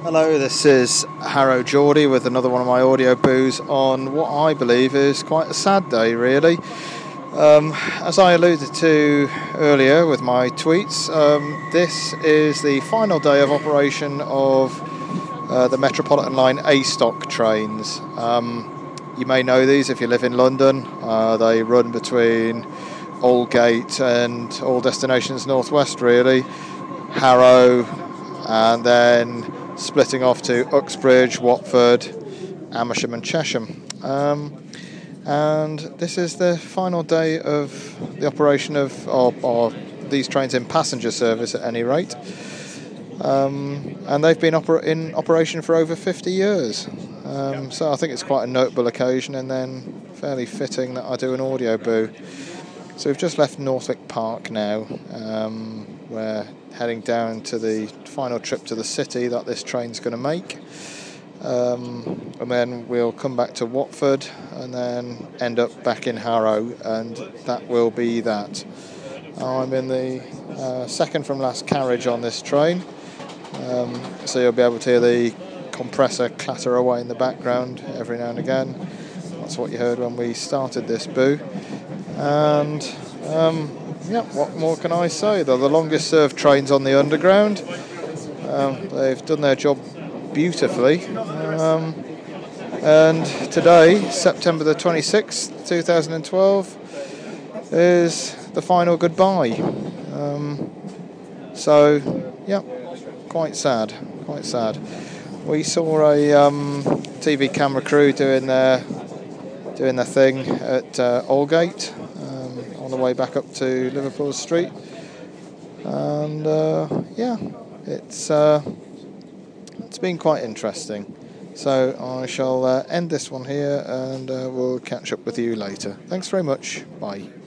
Hello, this is Harrow Geordie with another one of my audio boos on what I believe is quite a sad day, really. As I alluded to earlier with my tweets, this is the final day of operation of the Metropolitan Line A-Stock trains. You may know these if you live in London. They run between Aldgate and all destinations northwest, really. Harrow, and then splitting off to Uxbridge, Watford, Amersham and Chesham. And this is the final day of the operation of these trains in passenger service at any rate. And they've been in operation for over 50 years. So I think it's quite a notable occasion, and then fairly fitting that I do an audio boo. So we've just left Northwick Park now. We're heading down to the final trip to the city that this train's going to make. And then we'll come back to Watford and then end up back in Harrow, and that will be that. I'm in the second from last carriage on this train, so you'll be able to hear the compressor clatter away in the background every now and again. That's what you heard when we started this boo. And yeah, what more can I say? They're the longest served trains on the Underground. They've done their job beautifully. And today, September the 26th, 2012, is the final goodbye. So, yeah, quite sad. We saw a TV camera crew doing their thing at Aldgate on the way back up to Liverpool Street, and yeah, it's been quite interesting. So I shall end this one here, and we'll catch up with you later. Thanks very much. Bye.